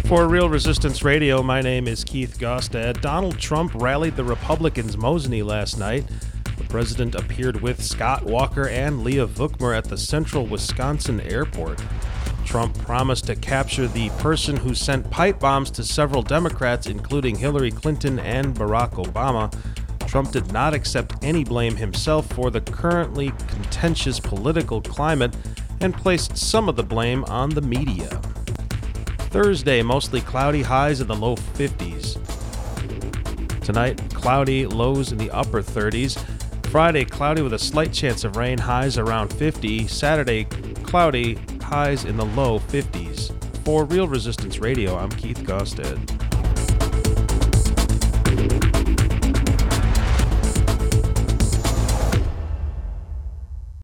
For Real Resistance Radio, my name is Keith Gostad. Donald Trump rallied the Republicans' Mosinee last night. The president appeared with Scott Walker and Leah Vukmir at the Central Wisconsin airport. Trump promised to capture the person who sent pipe bombs to several Democrats, including Hillary Clinton and Barack Obama. Trump did not accept any blame himself for the currently contentious political climate and placed some of the blame on the media. Thursday, mostly cloudy, highs in the low 50s. Tonight, cloudy, lows in the upper 30s. Friday, cloudy with a slight chance of rain, highs around 50. Saturday, cloudy, highs in the low 50s. For Real Resistance Radio, I'm Keith Gostad.